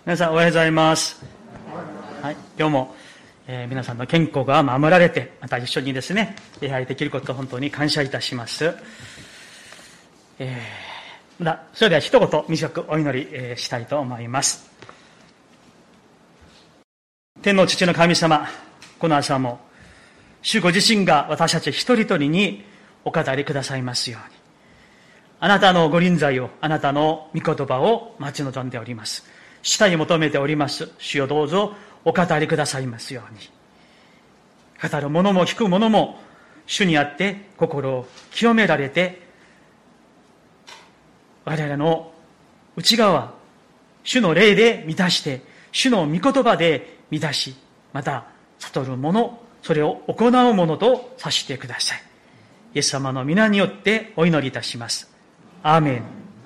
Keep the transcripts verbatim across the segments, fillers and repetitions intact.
皆さんおはようございます。はい、今日も、えー、皆さんの健康が守られて、また一緒にですね、礼拝できることを本当に感謝いたします。えー、だそれでは一言短くお祈り、えー、したいと思います。天の父の神様、この朝も主ご自身が私たち一人一人にお語りくださいますように、あなたのご臨在を、あなたの御言葉を待ち望んでおります。主体求めております。主よどうぞお語りくださいますように。語る者も聞く者も主にあって心を清められて、我々の内側、主の霊で満たして、主の御言葉で満たし、また悟る者、それを行う者とさせてください。イエス様の皆によってお祈りいたします。アーメン。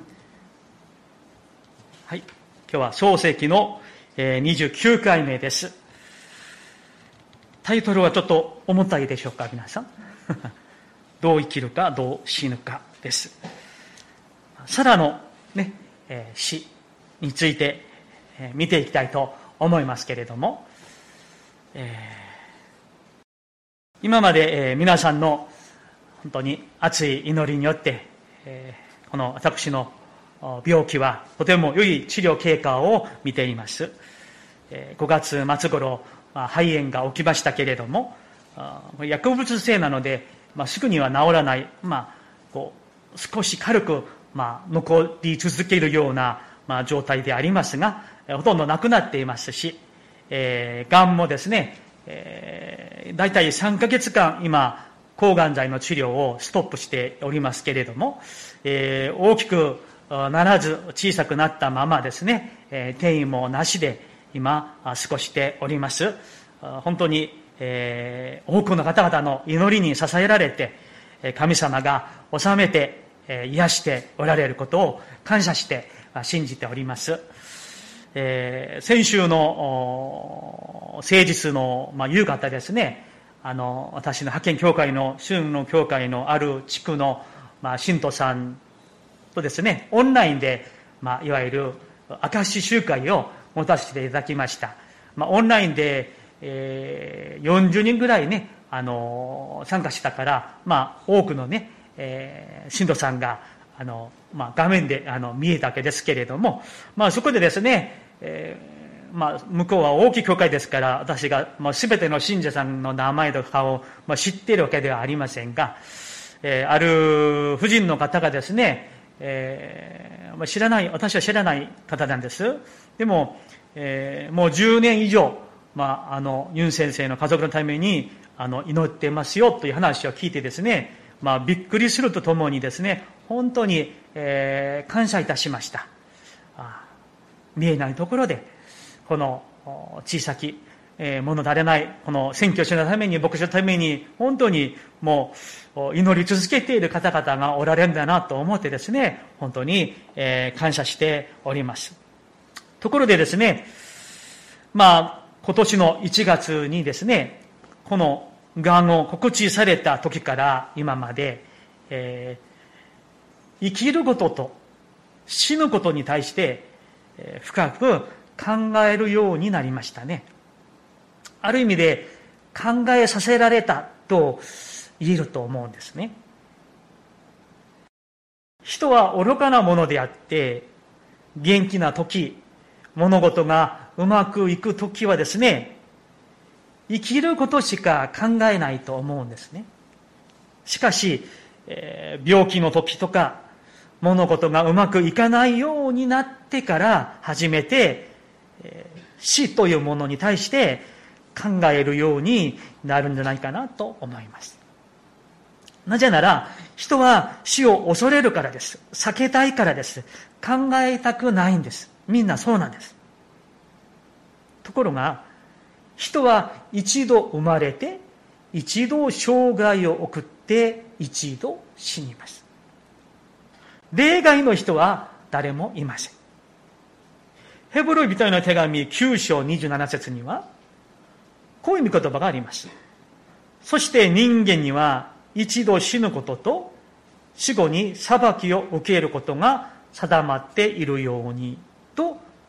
はい。今日は創世記のにじゅうきゅうかいめです。タイトルはちょっと重たいでしょうか、皆さん。どう生きるか、どう死ぬかです。サラの、ね、死について見ていきたいと思いますけれども、えー、今まで皆さんの本当に熱い祈りによって、この私の病気はとても良い治療経過を見ています。ごがつまつ頃、肺炎が起きましたけれども、薬物性なので、まあ、すぐには治らない、まあ、こう少し軽く、まあ、残り続けるような、まあ、状態でありますが、ほとんどなくなっていますし、えー、がんもですね、えー、だいたいさんかげつかん今抗がん剤の治療をストップしておりますけれども、えー、大きくならず小さくなったままですね、えー、転移もなしで今過ごしております。本当に、えー、多くの方々の祈りに支えられて、神様が治めて、えー、癒しておられることを感謝して信じております。えー、先週の誠実の、まあ、夕方ですね、あの私の派遣教会の春の教会のある地区の、まあ、信徒さんとですね、オンラインで、まあ、いわゆる証し集会を持たせていただきました。まあ、オンラインで、えー、よんじゅうにんぐらいね、あの参加したから、まあ、多くのね、えー、信徒さんがあの、まあ、画面であの見えたわけですけれども、まあ、そこでですね、えーまあ、向こうは大きい教会ですから、私が、まあ、全ての信者さんの名前とかを、まあ、知っているわけではありませんが、えー、ある婦人の方がですね、えー、知らない、私は知らない方なんです。でも、えー、もうじゅうねん以上、まあ、あの、ユン先生の家族のために、あの、祈ってますよという話を聞いてですね、まあ、びっくりするとともにですね、本当に、えー、感謝いたしました。あ見えないところで、この小さき、えー、物足れない、この宣教師のために、牧師のために、本当にもう祈り続けている方々がおられるんだなと思ってですね、本当に、えー、感謝しております。ところでですね、まあ、今年のいちがつにですね、このがんを告知された時から今まで、えー、生きることと死ぬことに対して、えー、深く考えるようになりましたね。ある意味で考えさせられたと言えると思うんですね。人は愚かなものであって、元気な時、物事がうまくいく時はですね、生きることしか考えないと思うんですね。しかし、えー、病気の時とか、物事がうまくいかないようになってから初めて、えー、死というものに対して考えるようになるんじゃないかなと思います。なぜなら、人は死を恐れるからです。避けたいからです。考えたくないんです。みんなそうなんです。ところが、人は一度生まれて、一度生涯を送って、一度死にます。例外の人は誰もいません。ヘブル人への手紙きゅう章にじゅうなな節には、こういう見言葉があります。そして人間には一度死ぬことと、死後に裁きを受けることが定まっているようにと書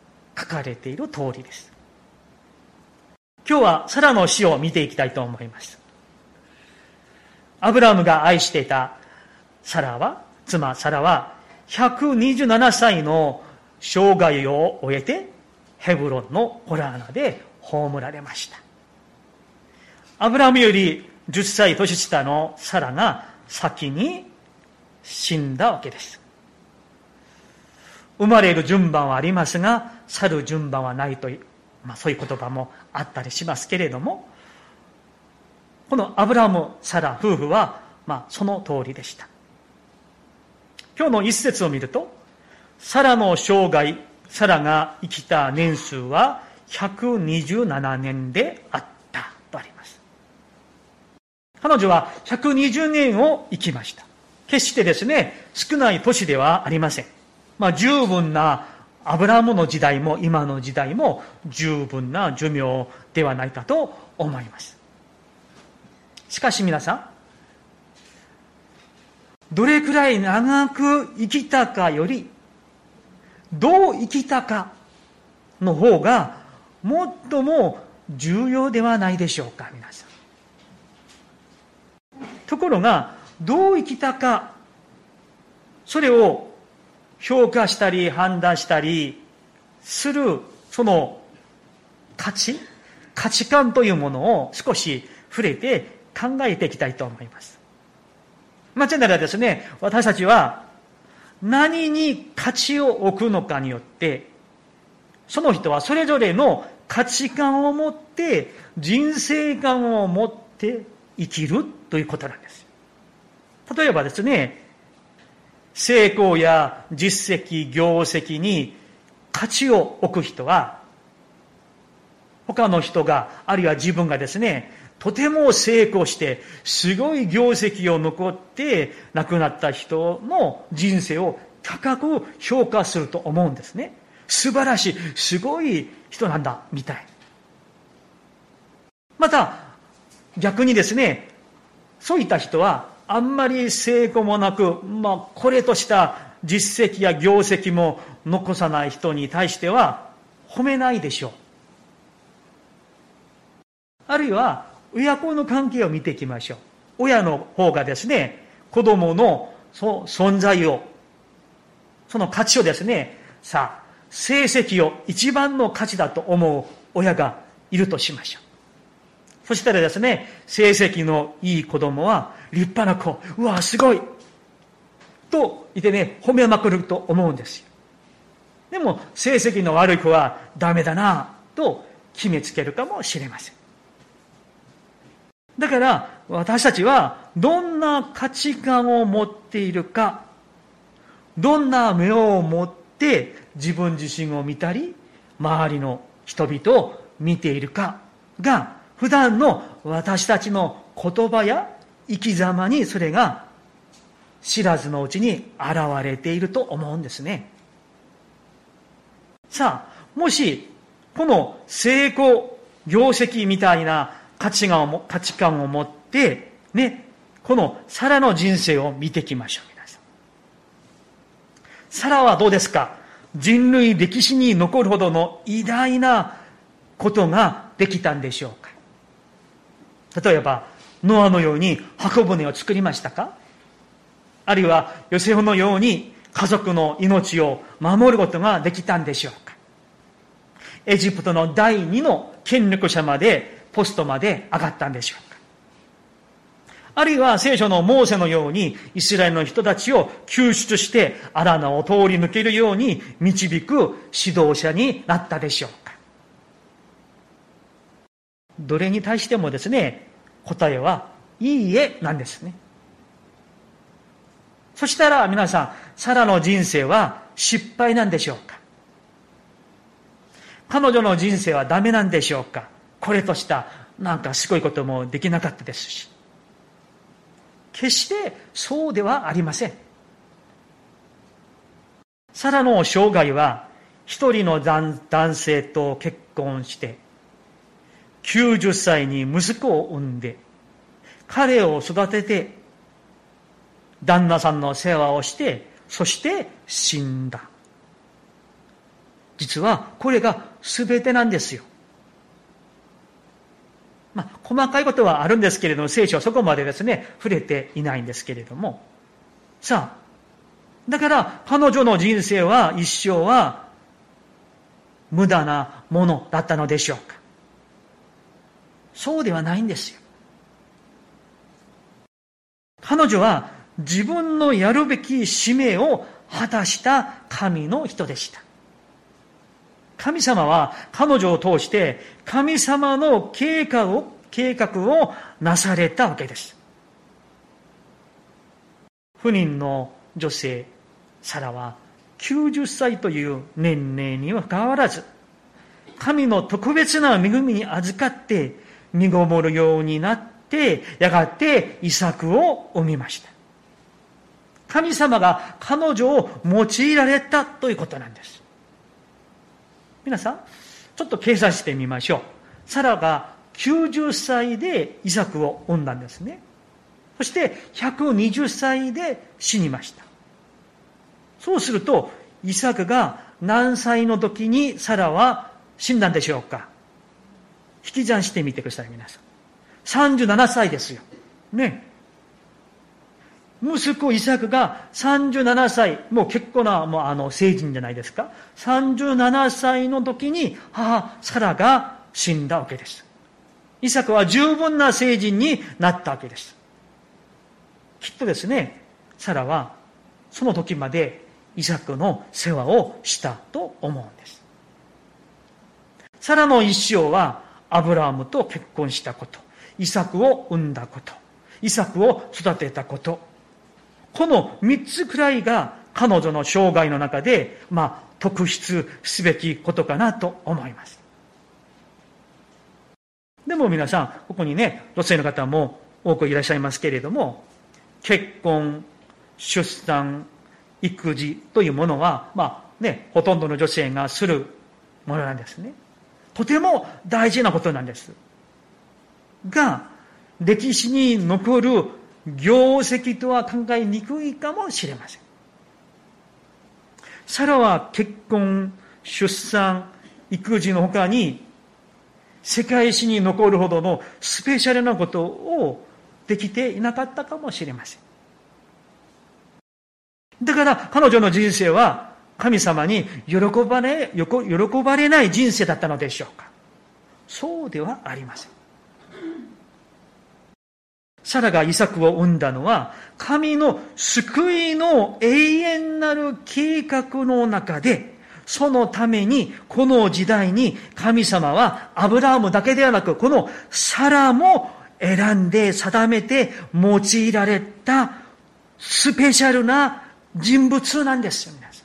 かれている通りです。今日はサラの死を見ていきたいと思います。アブラハムが愛していたサラは、妻サラはひゃくにじゅうななさいの生涯を終えてヘブロンのホラーナで葬られました。アブラハムよりじゅっさい年下のサラが先に死んだわけです。生まれる順番はありますが、去る順番はないという、まあ、そういう言葉もあったりしますけれども、このアブラハム・サラ夫婦は、まあ、その通りでした。今日の一節を見ると、サラの生涯、サラが生きた年数はひゃくにじゅうななねんであったとあります。彼女はひゃくにじゅうねんを生きました。決してですね、少ない年ではありません。まあ、十分な、アブラハムの時代も今の時代も十分な寿命ではないかと思います。しかし皆さん、どれくらい長く生きたかより、どう生きたかの方が最も重要ではないでしょうか、皆さん。ところが、どう生きたか、それを評価したり判断したりする、その価値、価値観というものを少し触れて考えていきたいと思います。なぜならですね、私たちは何に価値を置くのかによって、その人はそれぞれの価値観を持って、人生観を持って生きるということなんです。例えばですね、成功や実績、業績に価値を置く人は、他の人が、あるいは自分がですね、とても成功して、すごい業績を残って亡くなった人の人生を高く評価すると思うんですね。素晴らしい、すごい人なんだ、みたい。また、逆にですね、そういった人は、あんまり成功もなく、まあ、これとした実績や業績も残さない人に対しては、褒めないでしょう。あるいは、親子の関係を見ていきましょう。親の方がですね、子供のそ存在を、その価値をですね、さあ、成績を一番の価値だと思う親がいるとしましょう。そしたらですね、成績のいい子供は立派な子、うわ、すごいと言ってね、褒めまくると思うんですよ。でも、成績の悪い子はダメだなと決めつけるかもしれません。だから、私たちはどんな価値観を持っているか、どんな目を持って自分自身を見たり、周りの人々を見ているかが、普段の私たちの言葉や生き様にそれが知らずのうちに現れていると思うんですね。さあ、もしこの成功、業績みたいな価値観を、価値観を持ってね、このサラの人生を見ていきましょう、皆さん。サラはどうですか？人類歴史に残るほどの偉大なことができたんでしょうか？例えば、ノアのように箱舟を作りましたか？あるいは、ヨセフのように家族の命を守ることができたんでしょうか？エジプトの第二の権力者まで、ポストまで上がったんでしょうか？あるいは、聖書のモーセのように、イスラエルの人たちを救出して、荒野を通り抜けるように導く指導者になったでしょうか？どれに対してもですね、答えはいいえなんですね。そしたら皆さん、サラの人生は失敗なんでしょうか？彼女の人生はダメなんでしょうか？これとしたなんかすごいこともできなかったですし。決してそうではありません。サラの生涯は一人の男性と結婚して、きゅうじゅっさいに息子を産んで、彼を育てて、旦那さんの世話をして、そして死んだ。 実はこれが全てなんですよ。まあ、細かいことはあるんですけれども、聖書はそこまでですね、触れていないんですけれども。さあ、だから彼女の人生は、一生は無駄なものだったのでしょうか。そうではないんですよ。彼女は自分のやるべき使命を果たした神の人でした。神様は彼女を通して神様の計画を、計画をなされたわけです。不妊の女性、サラはきゅうじゅっさいという年齢にはかかわらず、神の特別な恵みに預かって身ごもるようになって、やがてイサクを産みました。神様が彼女を用いられたということなんです。皆さん、ちょっと計算してみましょう。サラがきゅうじゅっさいでイサクを産んだんですね。そしてひゃくにじゅっさいで死にました。そうすると、イサクが何歳の時にサラは死んだんでしょうか。引き算してみてください、皆さん。さんじゅうななさいですよ。ね。息子イサクがさんじゅうななさい、もう結構な、もうあの、成人じゃないですか。さんじゅうななさいの時に母、サラが死んだわけです。イサクは十分な成人になったわけです。きっとですね、サラはその時までイサクの世話をしたと思うんです。サラの一生はアブラハムと結婚したこと、イサクを産んだこと、イサクを育てたこと、この三つくらいが彼女の生涯の中で、まあ、特筆すべきことかなと思います。でも皆さん、ここにね、女性の方も多くいらっしゃいますけれども、結婚、出産、育児というものは、まあね、ほとんどの女性がするものなんですね。とても大事なことなんです。が、歴史に残る業績とは考えにくいかもしれません。サラは結婚、出産、育児の他に、世界史に残るほどのスペシャルなことをできていなかったかもしれません。だから彼女の人生は神様に喜ばれ、喜ばれない人生だったのでしょうか。そうではありません。サラがイサクを産んだのは神の救いの永遠なる計画の中で、そのためにこの時代に神様はアブラハムだけではなく、このサラも選んで定めて用いられたスペシャルな人物なんですよ、皆さん。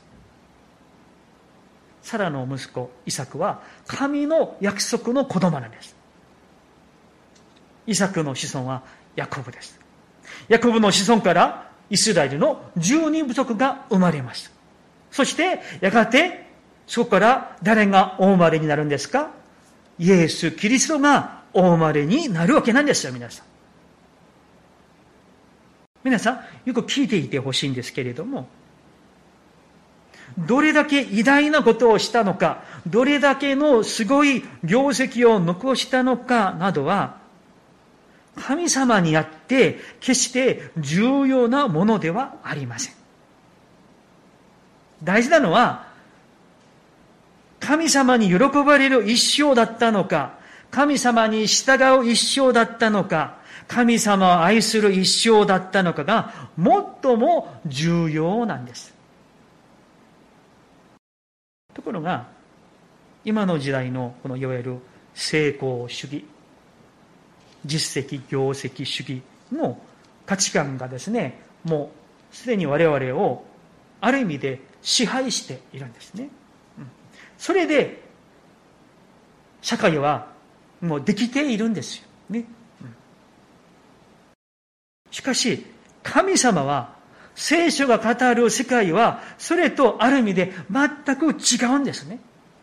サラの息子イサクは神の約束の子供なんです。イサクの子孫はヤコブです。ヤコブの子孫からイスラエルの十二部族が生まれました。そしてやがてそこから誰がお生まれになるんですか？イエス・キリストがお生まれになるわけなんですよ、皆さん。皆さん、よく聞いていてほしいんですけれども、どれだけ偉大なことをしたのか、どれだけのすごい業績を残したのかなどは、神様にあって決して重要なものではありません。大事なのは、神様に喜ばれる一生だったのか、神様に従う一生だったのか、神様を愛する一生だったのかが最も重要なんです。ところが、今の時代のこのいわゆる成功主義、実績、業績主義の価値観がですね、もうすでに我々をある意味で支配しているんですね。それで社会はもうできているんですよね。しかし神様は、聖書が語る世界はそれとある意味で全く違うんですね。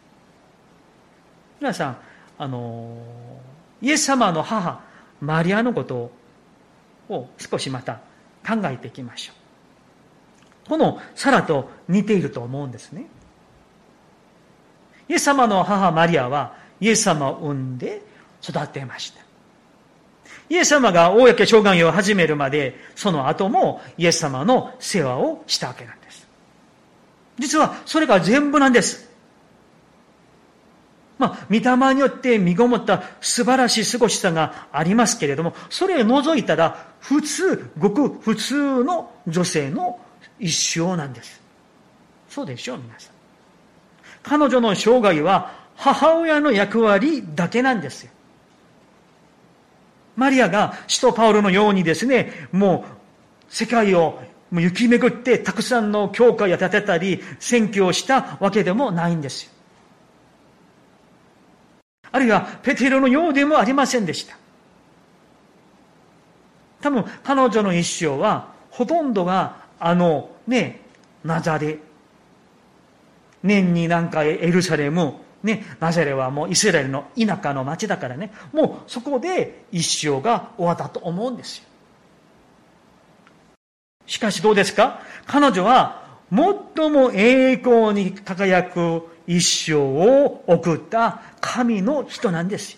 皆さん、あのイエス様の母マリアのことを少しまた考えていきましょう。このサラと似ていると思うんですね。 イエス様の母マリアはイエス様を産んで育てました。イエス様が公生涯を始めるまで、その後もイエス様の世話をしたわけなんです。実はそれが全部なんです。まあ、御霊によって身ごもった素晴らしい過ごしさがありますけれども、それを除いたら普通、ごく普通の女性の一生なんです。そうでしょう、皆さん。彼女の生涯は母親の役割だけなんですよ。マリアが使徒パウロのようにですね、もう世界を行き巡ってたくさんの教会を建てたり、宣教をしたわけでもないんですよ。あるいはペテロのようでもありませんでした。多分彼女の一生はほとんどがあのね、ナザレ、年に何回エルサレム、ね、ナザレはもうイスラエルの田舎の町だからね、もうそこで一生が終わったと思うんですよ。しかしどうですか？彼女は最も栄光に輝く一生を送った神の人なんですよ。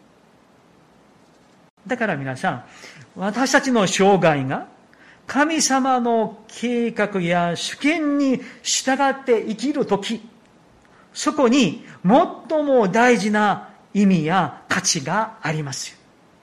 だから皆さん、私たちの生涯が神様の計画や主権に従って生きるとき、そこに最も大事な意味や価値がありますよ。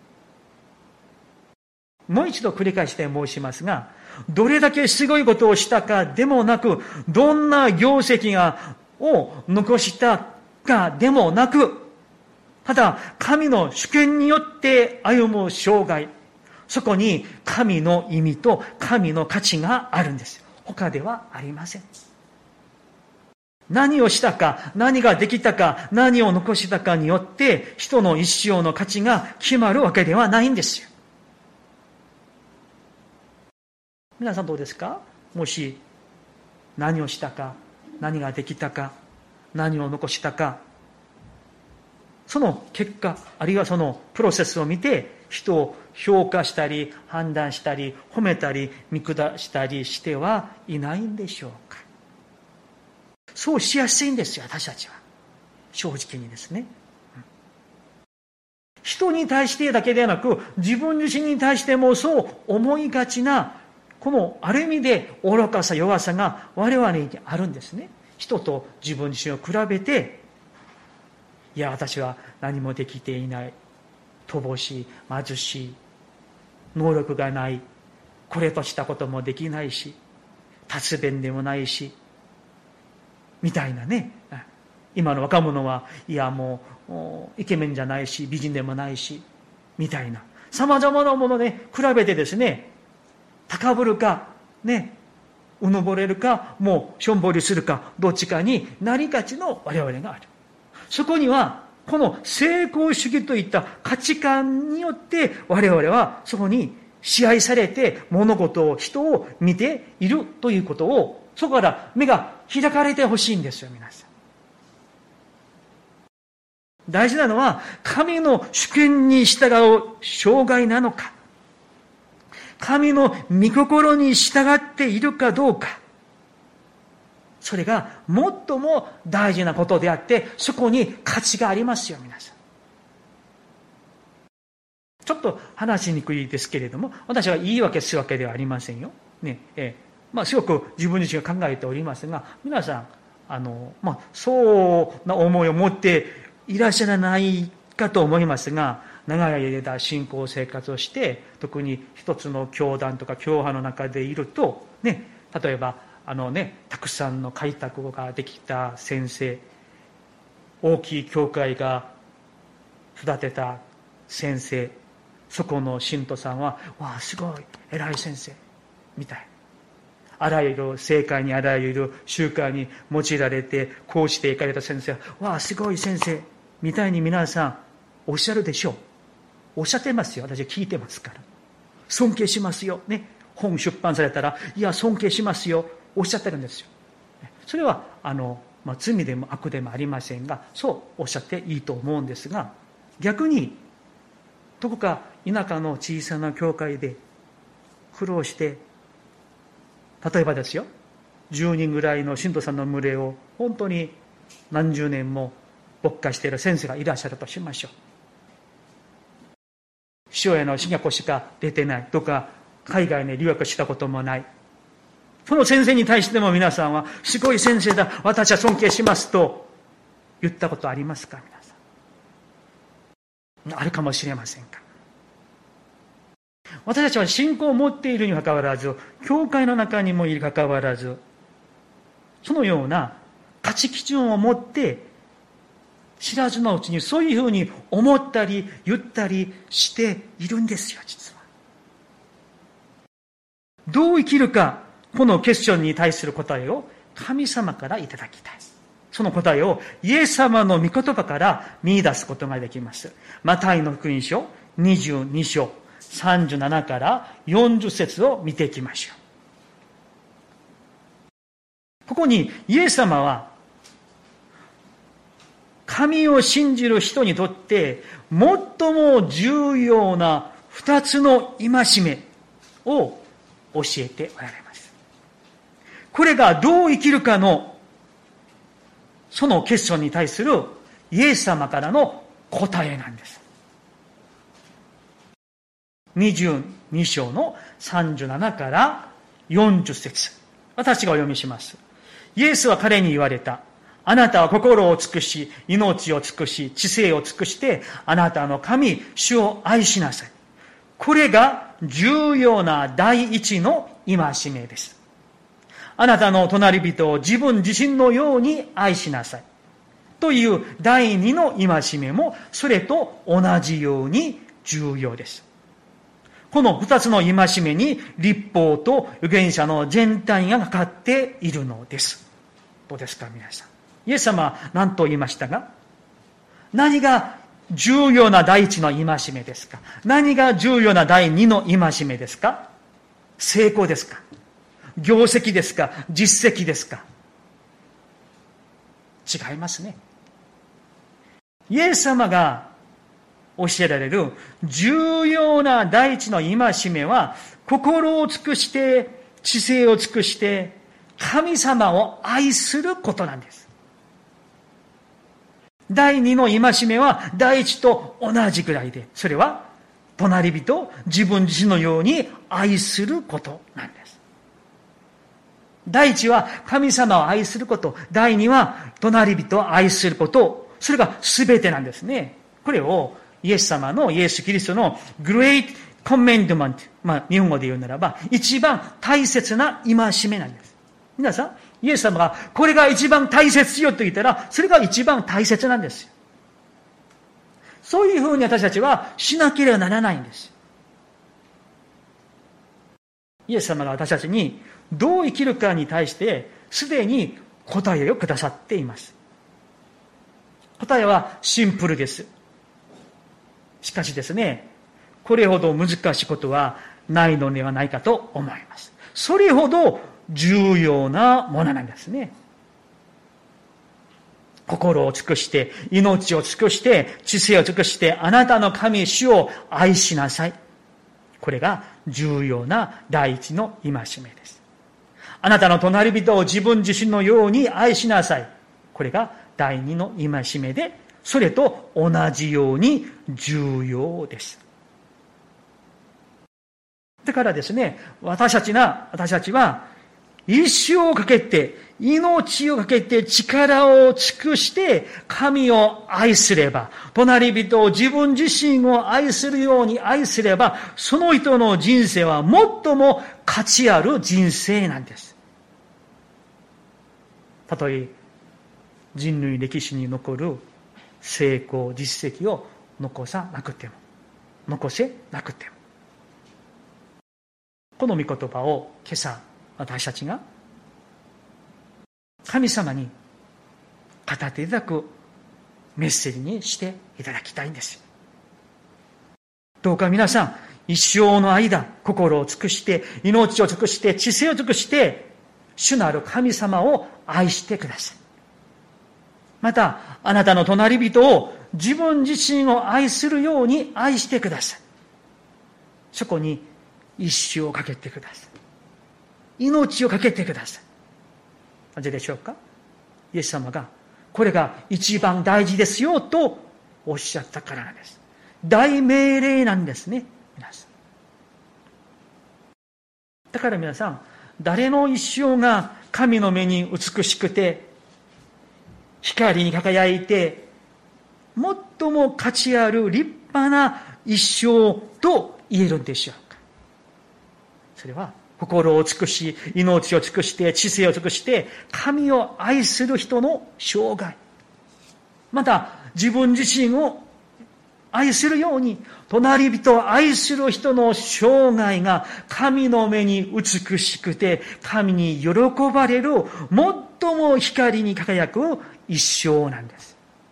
もう一度繰り返して申しますが、どれだけすごいことをしたかでもなく、どんな業績がを残したかでもなく、ただ神の主権によって歩む生涯、そこに神の意味と神の価値があるんです。他ではありません。何をしたか、何ができたか、何を残したかによって人の一生の価値が決まるわけではないんですよ。皆さんどうですか？もし何をしたか、何ができたか、何を残したか、その結果、あるいはそのプロセスを見て人を評価したり判断したり褒めたり見下したりしてはいないんでしょうか？そうしやすいんですよ、私たちは。正直にですね。人に対してだけではなく、自分自身に対してもそう思いがちな、このある意味で愚かさ弱さが我々にあるんですね。人と自分自身を比べて、いや私は何もできていない、乏しい、貧しい、能力がない、これとしたこともできないし、達弁でもないし、みたいなね。今の若者はいやもうイケメンじゃないし美人でもないしみたいな様々なもので比べてですね、高ぶるかね、うぬぼれるか、もうしょんぼりするか、どっちかになりがちの我々がある。そこにはこの成功主義といった価値観によって我々はそこに支配されて物事を人を見ているということを、そこから目が開かれてほしいんですよ、皆さん。大事なのは神の主権に従う生涯なのか、神の御心に従っているかどうか、それが最も大事なことであって、そこに価値がありますよ、皆さん。ちょっと話しにくいですけれども、私は言い訳するわけではありませんよ。ねえまあ、すごく自分自身が考えておりますが、皆さんあの、まあ、そうな思いを持っていらっしゃらないかと思いますが、長い間信仰生活をして、特に一つの教団とか教派の中でいると、ね、例えばあの、ね、たくさんの開拓ができた先生、大きい教会が育てた先生、そこの信徒さんは、わあすごい偉い先生みたい。あらゆる政界にあらゆる集会に用いられてこうしていかれた先生は、わあすごい先生みたいに皆さんおっしゃるでしょう。おっしゃってますよ。私は聞いてますから。尊敬しますよね。本出版されたら、いや尊敬しますよ、おっしゃってるんですよ。それはあの、まあ、罪でも悪でもありませんが、そうおっしゃっていいと思うんですが、逆にどこか田舎の小さな教会で苦労して、例えばですよ、じゅうにんぐらいの信徒さんの群れを本当に何十年も牧会している先生がいらっしゃるとしましょう。主への進学しか出てないとか、海外に留学したこともない。その先生に対しても皆さんは、すごい先生だ、私は尊敬しますと言ったことありますか？皆さん。あるかもしれませんか。私たちは信仰を持っているにもかかわらず、教会の中にもいるかかわらず、そのような価値基準を持って、知らずのうちにそういうふうに思ったり言ったりしているんですよ、実は。どう生きるか、このクエスチョンに対する答えを神様からいただきたい。その答えをイエス様の御言葉から見出すことができます。マタイの福音書にじゅうに章さんじゅうななからよんじゅう節を見ていきましょう。ここにイエス様は神を信じる人にとって最も重要な二つの戒めを教えておられます。これがどう生きるかのそのクエスチョンに対するイエス様からの答えなんです。にじゅうに章のさんじゅうななからよんじゅう節。私がお読みします。イエスは彼に言われた。あなたは心を尽くし、命を尽くし、知性を尽くして、あなたの神、主を愛しなさい。これが重要な第一の戒めです。あなたの隣人を自分自身のように愛しなさい。という第二の戒めも、それと同じように重要です。この二つの戒めに律法と預言者の全体がかかっているのです。どうですか皆さん。イエス様は何と言いましたが、何が重要な第一の戒めですか？何が重要な第二の戒めですか？成功ですか？業績ですか？実績ですか？違いますね。イエス様が教えられる重要な第一の戒めは、心を尽くして、知性を尽くして、神様を愛することなんです。第二の戒めは第一と同じくらいで、それは隣人を自分自身のように愛することなんです。第一は神様を愛すること、第二は隣人を愛すること、それが全てなんですね。これをイエス様の、イエス・キリストの Great Commandment、まあ日本語で言うならば一番大切な戒めなんです。皆さん、イエス様がこれが一番大切よと言ったら、それが一番大切なんですよ。そういうふうに私たちはしなければならないんです。イエス様が私たちにどう生きるかに対してすでに答えをくださっています。答えはシンプルです。しかしですね、これほど難しいことはないのではないかと思います。それほど重要なものなんですね。心を尽くして、命を尽くして、知性を尽くして、あなたの神主を愛しなさい。これが重要な第一の戒めです。あなたの隣人を自分自身のように愛しなさい。これが第二の戒めで、それと同じように重要です。だからですね、私たちな、私たちは一生をかけて、命をかけて力を尽くして神を愛すれば、隣人を自分自身を愛するように愛すれば、その人の人生は最も価値ある人生なんです。たとえ人類歴史に残る成功、実績を残さなくても、残せなくても。この御言葉を今朝、私たちが神様に語っていただくメッセージにしていただきたいんです。どうか皆さん、一生の間、心を尽くして、命を尽くして、知性を尽くして、主なる神様を愛してください。また、あなたの隣人を自分自身を愛するように愛してください。そこに一生をかけてください。命をかけてください。なぜでしょうか？イエス様がこれが一番大事ですよとおっしゃったからなんです。大命令なんですね、皆さん。だから皆さん、誰の一生が神の目に美しくて、光に輝いて、最も価値ある立派な一生と言えるんでしょうか。それは、心を尽くし、命を尽くして、知性を尽くして、神を愛する人の生涯。また、自分自身を愛するように、隣人を愛する人の生涯が神の目に美しくて、神に喜ばれる、最も光に輝く一生なんです。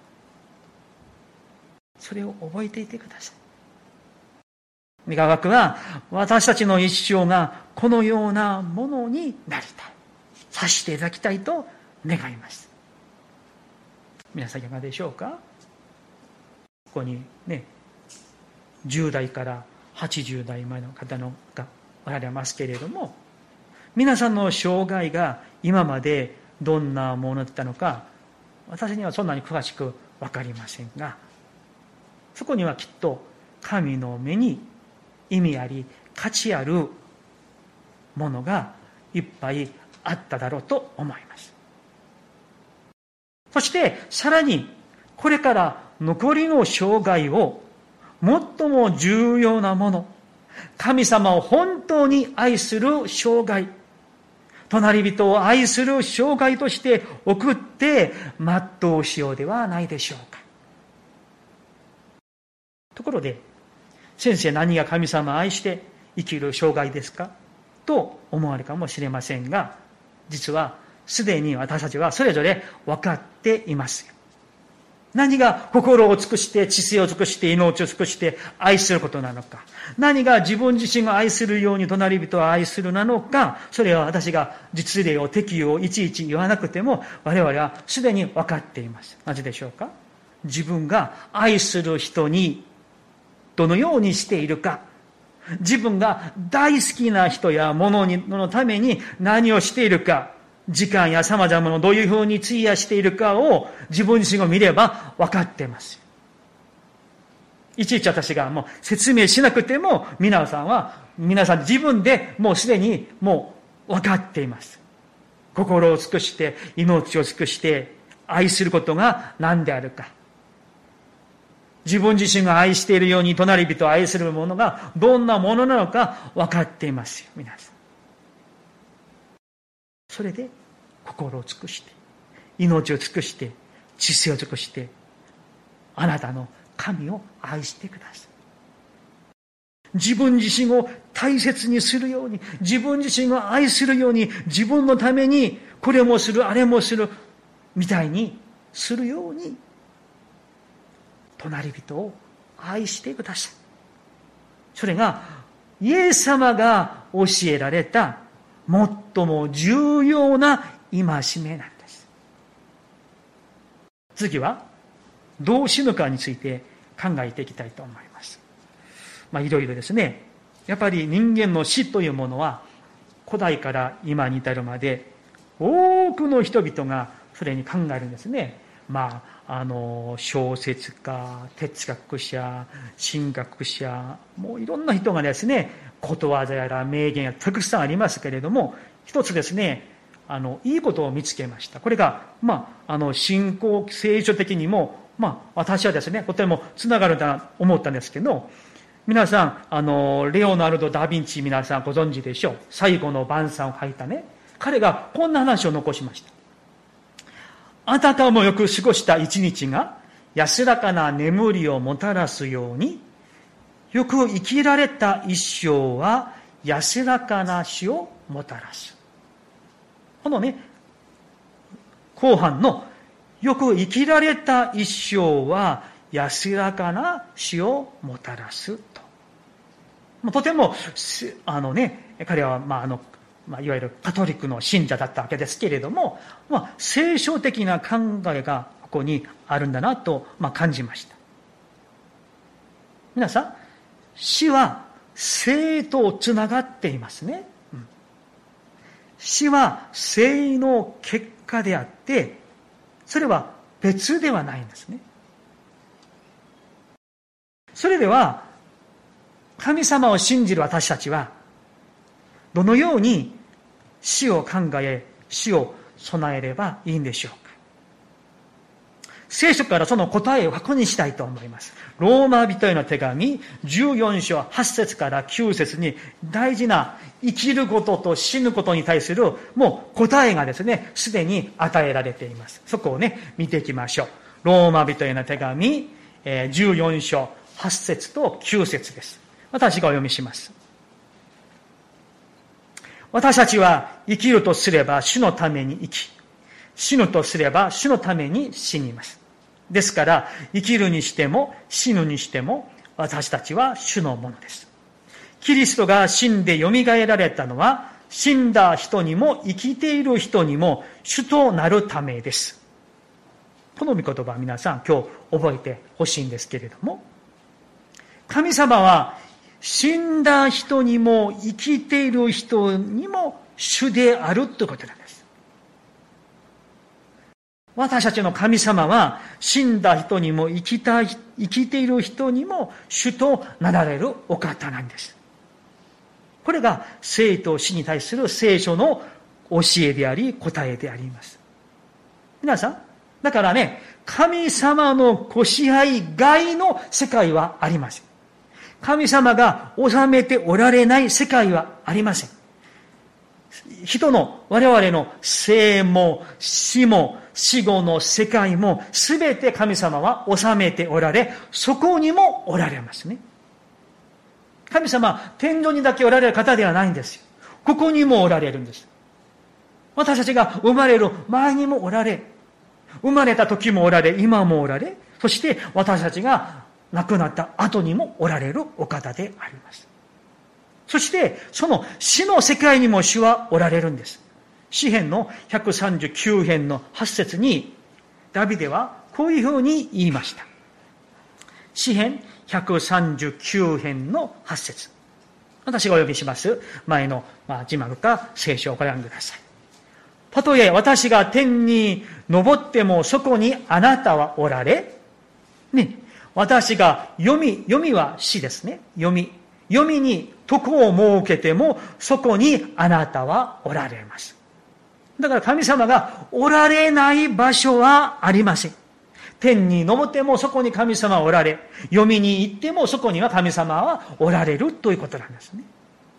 それを覚えていてください。願わくは、私たちの一生がこのようなものになりたい。させていただきたいと願います。皆さんいかがでしょうか。ここにね、じゅう代からはちじゅう代までの方のがおられますけれども、皆さんの生涯が今までどんなものだったのか、私にはそんなに詳しくわかりませんが、そこにはきっと神の目に意味あり価値あるものがいっぱいあっただろうと思います。そしてさらにこれから残りの生涯を最も重要なもの、神様を本当に愛する生涯、隣人を愛する生涯として送って全うしようではないでしょうか。ところで、先生、何が神様を愛して生きる生涯ですかと思われるかもしれませんが、実はすでに私たちはそれぞれ分かっていますよ。何が心を尽くして、知性を尽くして、命を尽くして愛することなのか。何が自分自身を愛するように隣人を愛するなのか。それは私が実例を適用をいちいち言わなくても、我々はすでに分かっています。なぜでしょうか。自分が愛する人にどのようにしているか。自分が大好きな人や物のために何をしているか。時間や様々なものをどういうふうに費やしているかを自分自身を見れば分かっています。いちいち私がもう説明しなくても皆さんは、皆さん自分でもうすでにもう分かっています。心を尽くして、命を尽くして愛することが何であるか。自分自身が愛しているように隣人を愛するものがどんなものなのか分かっていますよ、皆さん。それで心を尽くして、命を尽くして、知性を尽くして、あなたの神を愛してください。自分自身を大切にするように、自分自身を愛するように、自分のためにこれもする、あれもする、みたいにするように、隣人を愛してください。それが、イエス様が教えられた最も重要な戒めなんです。次は、どう死ぬかについて考えていきたいと思います。まあ、いろいろですね。やっぱり人間の死というものは、古代から今に至るまで、多くの人々がそれに考えるんですね。まあ、あの、小説家、哲学者、神学者、もういろんな人がですね、ことわざやら名言やたくさんありますけれども、一つですね、あの、いいことを見つけました。これが、まあ、あの、信仰聖書的にも、まあ、私はですね、とてもつながると思ったんですけど、皆さん、あの、レオナルド・ダ・ヴィンチ、皆さんご存知でしょう。最後の晩餐を書いたね。彼がこんな話を残しました。あなたもよく過ごした一日が安らかな眠りをもたらすように、よく生きられた一生は安らかな死をもたらす。このね、後半のよく生きられた一生は安らかな死をもたらすと。とても、あのね、彼は、まあ、あの、まあ、いわゆるカトリックの信者だったわけですけれども、まあ、聖書的な考えがここにあるんだなと、まあ、感じました。皆さん、死は生とつながっていますね。うん、死は生の結果であって、それは別ではないんですね。それでは、神様を信じる私たちは、どのように死を考え、死を備えればいいんでしょうか。聖書からその答えを確認したいと思います。ローマ人への手紙じゅうよん章はち節からきゅう節に大事な生きることと死ぬことに対するもう答えがですね、すでに与えられています。そこをね、見ていきましょう。ローマ人への手紙じゅうよん章はち節ときゅう節です。私がお読みします。私たちは生きるとすれば主のために生き、死ぬとすれば主のために死にます。ですから、生きるにしても死ぬにしても私たちは主のものです。キリストが死んで蘇られたのは、死んだ人にも生きている人にも主となるためです。この御言葉は皆さん今日覚えてほしいんですけれども、神様は死んだ人にも生きている人にも主であるということなんです。私たちの神様は死んだ人にも生きた生きている人にも主となられるお方なんです。これが生と死に対する聖書の教えであり答えであります。皆さん、だからね、神様のご支配外の世界はありません。神様が治めておられない世界はありません。人の我々の生も死も死後の世界もすべて神様は治めておられ、そこにもおられますね。神様は天井にだけおられる方ではないんですよ。ここにもおられるんです。私たちが生まれる前にもおられ、生まれた時もおられ、今もおられ、そして私たちが亡くなった後にもおられるお方であります。そしてその死の世界にも主はおられるんです。詩編のひゃくさんじゅうきゅう編のはち節にダビデはこういうふうに言いました。詩編ひゃくさんじゅうきゅう編のはち節、私がお読みします。前の、まあ、字幕か聖書をご覧ください。たとえ私が天に昇ってもそこにあなたはおられ、ね、私が読み、読みは死ですね。読み。読みに床を設けてもそこにあなたはおられます。だから神様がおられない場所はありません。天に昇ってもそこに神様はおられ、読みに行ってもそこには神様はおられるということなんですね。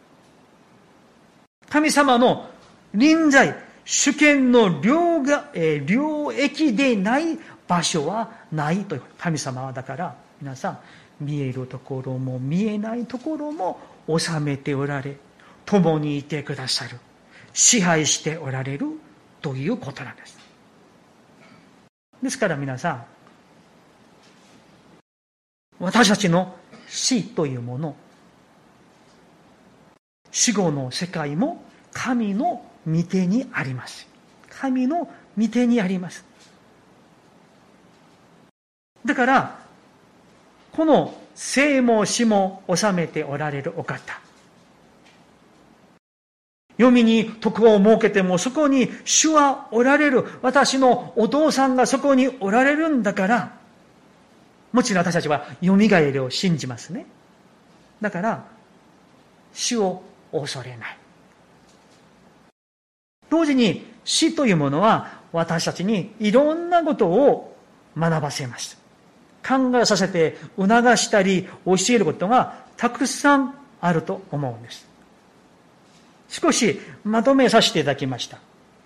神様の臨在、主権の 領, が、えー、領域でない場所はないということ。神様はだから皆さん、見えるところも見えないところも治めておられ、共にいてくださる、支配しておられるということなんです。ですから皆さん、私たちの死というもの、死後の世界も神の御手にあります。神の御手にあります。だからこの生も死も治めておられるお方、読みに床を設けてもそこに主はおられる、私のお父さんがそこにおられるんだから、もちろん私たちはよみがえりを信じますね。だから死を恐れない。同時に死というものは私たちにいろんなことを学ばせます。考えさせて促したり教えることがたくさんあると思うんです。少しまとめさせていただきました。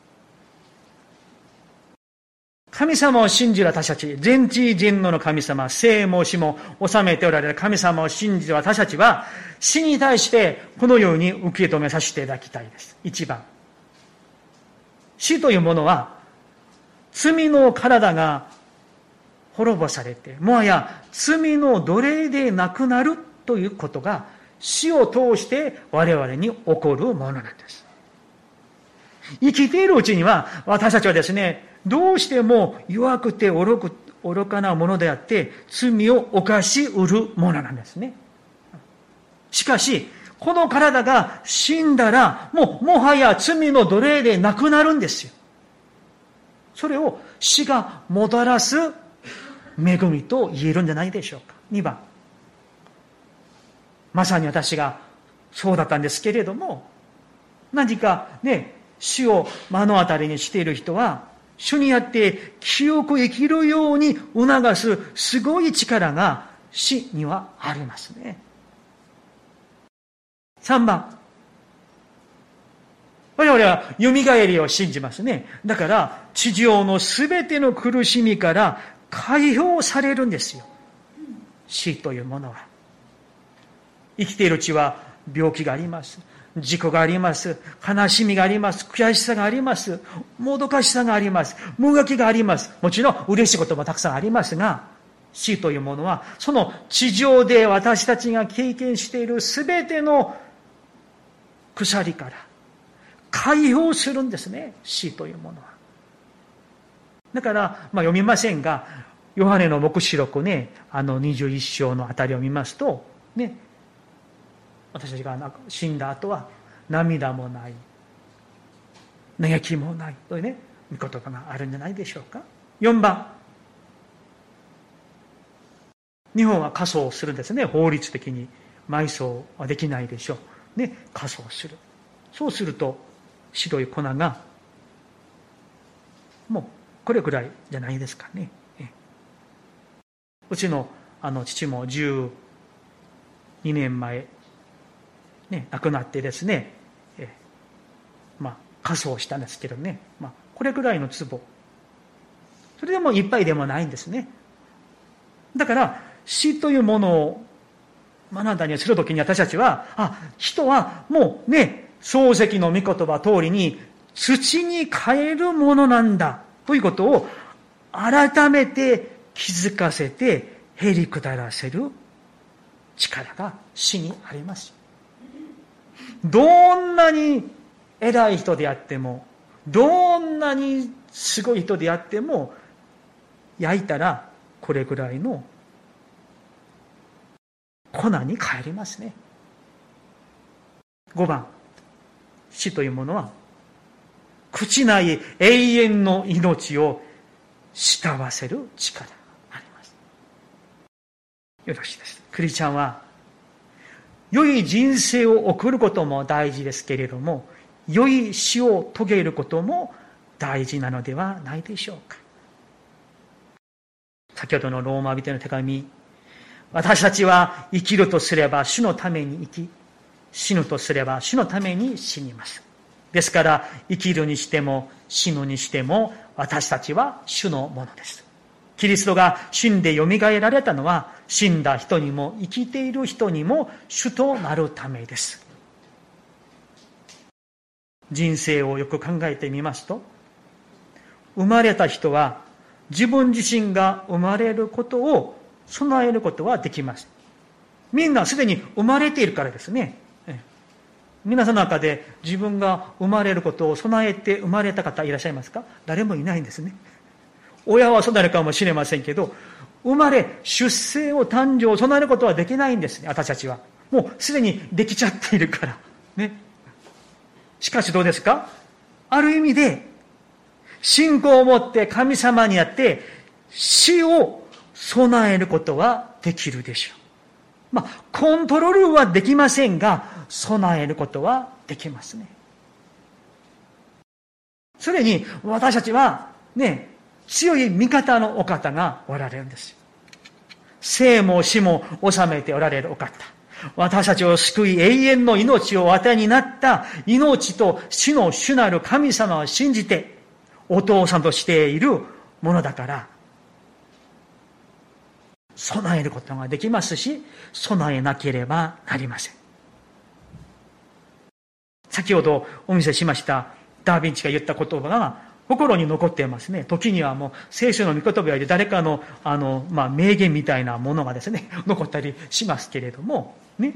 神様を信じる私たち、全知全能の神様、生も死も治めておられる神様を信じる私たちは、死に対してこのように受け止めさせていただきたいです。一番、死というものは罪の体が滅ぼされて、もはや罪の奴隷でなくなるということが死を通して我々に起こるものなんです。生きているうちには私たちはですね、どうしても弱くて愚く愚かなものであって罪を犯しうるものなんですね。しかしこの体が死んだらもうもはや罪の奴隷でなくなるんですよ。 それを死がもたらす恵みと言えるんじゃないでしょうか。にばん、まさに私がそうだったんですけれども、何かね、死を目の当たりにしている人は、主にあって清く生きるように促すすごい力が死にはありますね。さんばん、我々は蘇りを信じますね。だから地上のすべての苦しみから解放されるんですよ。死というものは。生きているうちは病気があります。事故があります。悲しみがあります。悔しさがあります。もどかしさがあります。もがきがあります。もちろん嬉しいこともたくさんありますが、死というものは、その地上で私たちが経験しているすべての鎖から解放するんですね。死というものは。だから、まあ読みませんが、ヨハネの黙示録ね、あのにじゅういっ章のあたりを見ますと、ね、私たちが死んだ後は涙もない、嘆きもないというね、御言葉があるんじゃないでしょうか。よんばん、日本は火葬するんですね。法律的に埋葬はできないでしょう。ね、火葬する。そうすると白い粉がもうこれぐらいじゃないですかね。うちのあの父もじゅうにねんまえね、亡くなってですね、えまあ、火葬したんですけどね、まあ、これぐらいの壺。それでもいっぱいでもないんですね。だから、死というものを目の当たりにするときに私たちは、あ、人はもうね、漱石の御言葉通りに土に変えるものなんだということを改めて気づかせてへり下らせる力が死にあります。どんなに偉い人であっても、どんなにすごい人であっても、焼いたらこれぐらいの粉に変えりますね。ごばん、死というものは朽ちない永遠の命を慕わせる力があります。よろしいです。クリスチャンは良い人生を送ることも大事ですけれども、良い死を遂げることも大事なのではないでしょうか。先ほどのローマ人への手紙、私たちは生きるとすれば主のために生き、死ぬとすれば主のために死にます。ですから生きるにしても死ぬにしても私たちは主のものです。キリストが死んでよみがえられたのは、死んだ人にも生きている人にも主となるためです。人生をよく考えてみますと、生まれた人は自分自身が生まれることを備えることはできます。みんなすでに生まれているからですね。皆さんの中で自分が生まれることを備えて生まれた方いらっしゃいますか？誰もいないんですね。親は備えるかもしれませんけど、生まれ、出生を誕生を備えることはできないんですね、私たちは。もうすでにできちゃっているから。ね。しかしどうですか？ある意味で、信仰を持って神様にあって、死を備えることはできるでしょう。まあ、コントロールはできませんが、備えることはできますね。それに、私たちは、ね、強い味方のお方がおられるんですよ。生も死も治めておられるお方。私たちを救い永遠の命をお与えになった命と死の主なる神様を信じてお父さんとしているものだから、備えることができますし、備えなければなりません。先ほどお見せしましたダーヴィンチが言った言葉が心に残っていますね。時にはもう聖書の御言葉より誰かのあの、まあ、名言みたいなものがですね、残ったりしますけれども、ね。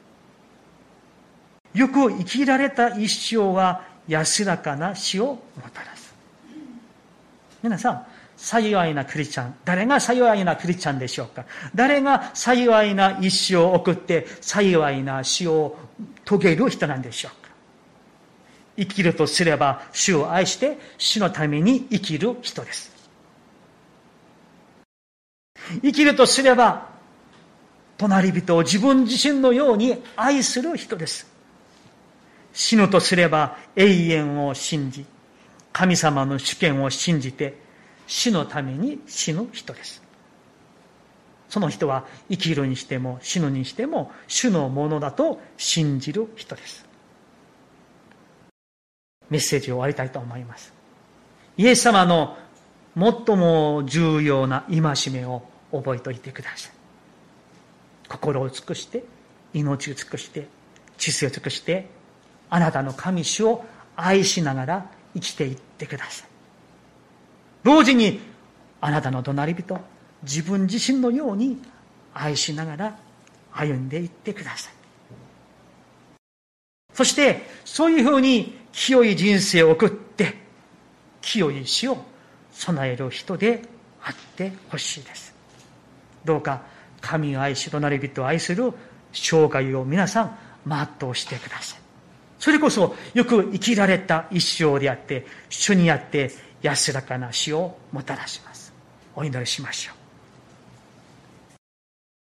よく生きられた一生は安らかな死をもたらす。皆さん、幸いなクリスチャン、誰が幸いなクリスチャンでしょうか？誰が幸いな一生を送って幸いな死を遂げる人なんでしょうか？ 生きるとすれば主を愛して主のために生きる人です。生きるとすれば隣人を自分自身のように愛する人です。死ぬとすれば永遠を信じ、神様の主権を信じて主のために死ぬ人です。その人は生きるにしても死ぬにしても主のものだと信じる人です。メッセージを終わりたいと思います。イエス様の最も重要な戒めを覚えておいてください。心を尽くして、命を尽くして、知性を尽くして、あなたの神主を愛しながら生きていってください。同時にあなたの隣人、自分自身のように愛しながら歩んでいってください。そしてそういうふうに清い人生を送って清い死を備える人であってほしいです。どうか神を愛し隣人を愛する生涯を皆さん全うしてください。それこそよく生きられた一生であって主にあって安らかな死をもたらします。お祈りしましょう。